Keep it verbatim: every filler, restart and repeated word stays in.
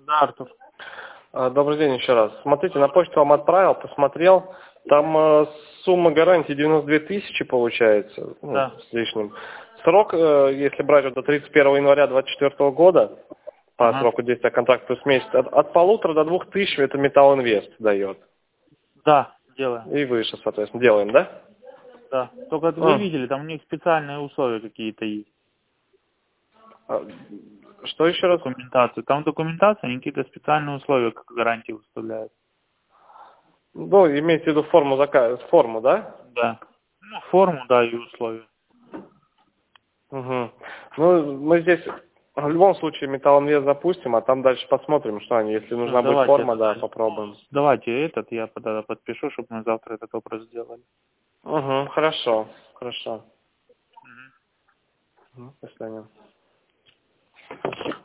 Да, Артур. А, Добрый день еще раз. Смотрите, на почту вам отправил, посмотрел. Там э, сумма гарантии девяносто две тысячи получается, ну, Да. с лишним. Срок, э, если брать вот до тридцать первого января двадцать четвёртого года, по Ага. сроку действия контракта плюс месяц, от, от полутора до двух тысяч это Металл Инвест дает. Да, делаем. И выше, соответственно, делаем, да? Да. Только вы М. видели, там у них специальные условия какие-то есть. А, Что еще раз? Документацию. Там документация, они какие-то специальные условия, как гарантии выставляют. Ну, имеете в виду форму заказа, форму, да? Да. Ну, форму, да, и условия. Угу. Ну, мы здесь в любом случае Металл Инвест запустим, а там дальше посмотрим, что они. Если Всё, нужна будет давайте форма, тогда. да, попробуем. Давайте этот, я тогда подпишу, чтобы мы завтра этот вопрос сделали. Угу, хорошо, хорошо. Мгм. Мгм, до свидания.